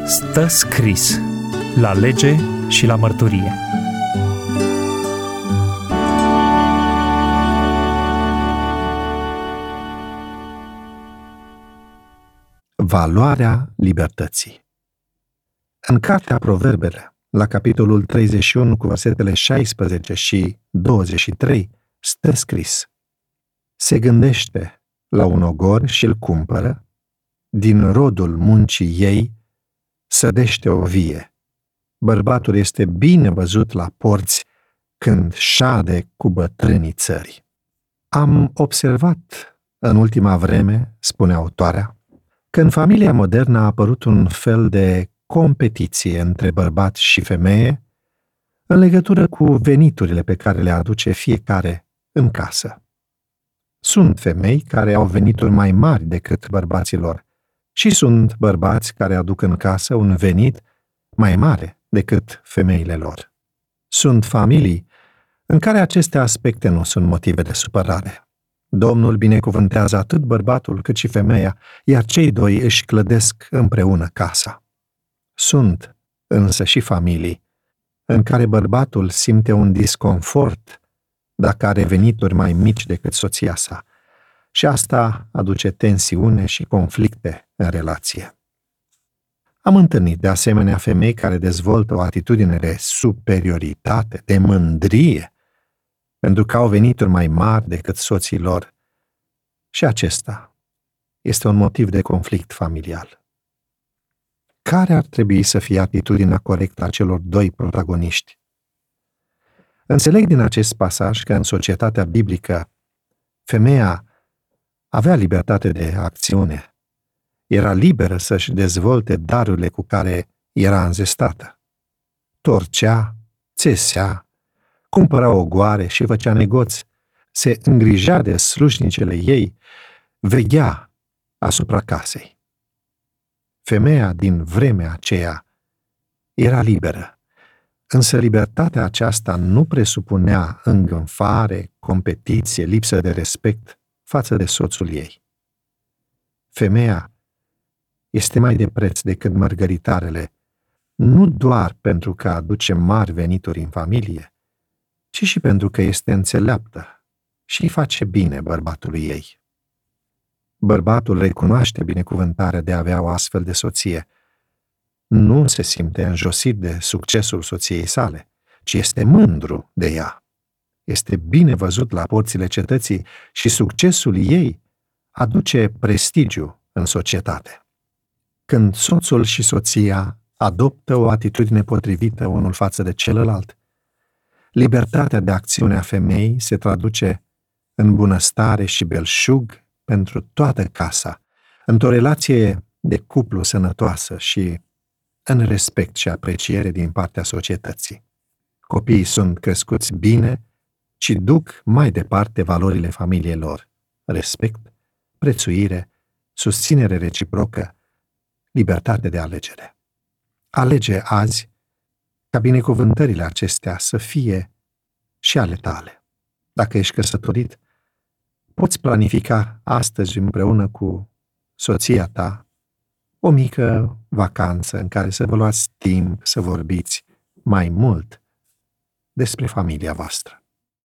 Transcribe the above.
Stă scris la lege și la mărturie. Valoarea libertății. În cartea Proverbele, la capitolul 31 cu versetele 16 și 23, stă scris: se gândește la un ogor și îl cumpără, din rodul muncii ei sădește o vie. Bărbatul este bine văzut la porți când șade cu bătrânii țării. Am observat în ultima vreme, spune autoarea, că în familia modernă a apărut un fel de competiție între bărbat și femeie în legătură cu veniturile pe care le aduce fiecare în casă. Sunt femei care au venituri mai mari decât bărbații lor și sunt bărbați care aduc în casă un venit mai mare decât femeile lor. Sunt familii în care aceste aspecte nu sunt motive de supărare. Domnul binecuvântează atât bărbatul cât și femeia, iar cei doi își clădesc împreună casa. Sunt însă și familii în care bărbatul simte un disconfort dacă are venituri mai mici decât soția sa, și asta aduce tensiune și conflicte în relație. Am întâlnit de asemenea femei care dezvoltă o atitudine de superioritate, de mândrie, pentru că au venituri mai mari decât soții lor, și acesta este un motiv de conflict familial. Care ar trebui să fie atitudinea corectă a celor doi protagoniști? Înțeleg din acest pasaj că în societatea biblică femeia avea libertate de acțiune, era liberă să-și dezvolte darurile cu care era înzestată. Torcea, țesea, cumpăra ogoare și făcea negoți, se îngrijea de slujnicele ei, veghea asupra casei. Femeia din vremea aceea era liberă, însă libertatea aceasta nu presupunea îngânfare, competiție, lipsă de respect față de soțul ei. Femeia este mai de preț decât mărgăritarele, nu doar pentru că aduce mari venituri în familie, ci și pentru că este înțeleaptă și îi face bine bărbatului ei. Bărbatul recunoaște binecuvântarea de a avea o astfel de soție. Nu se simte înjosit de succesul soției sale, ci este mândru de ea. Este bine văzut la porțile cetății și succesul ei aduce prestigiu în societate. Când soțul și soția adoptă o atitudine potrivită unul față de celălalt, libertatea de acțiune a femeii se traduce în bunăstare și belșug pentru toată casa, într-o relație de cuplu sănătoasă și în respect și apreciere din partea societății. Copiii sunt crescuți bine și duc mai departe valorile familiei lor: respect, prețuire, susținere reciprocă, libertate de alegere. Alege azi ca binecuvântările acestea să fie și ale tale. Dacă ești căsătorit, poți planifica astăzi împreună cu soția ta o mică vacanță în care să vă luați timp să vorbiți mai mult despre familia voastră.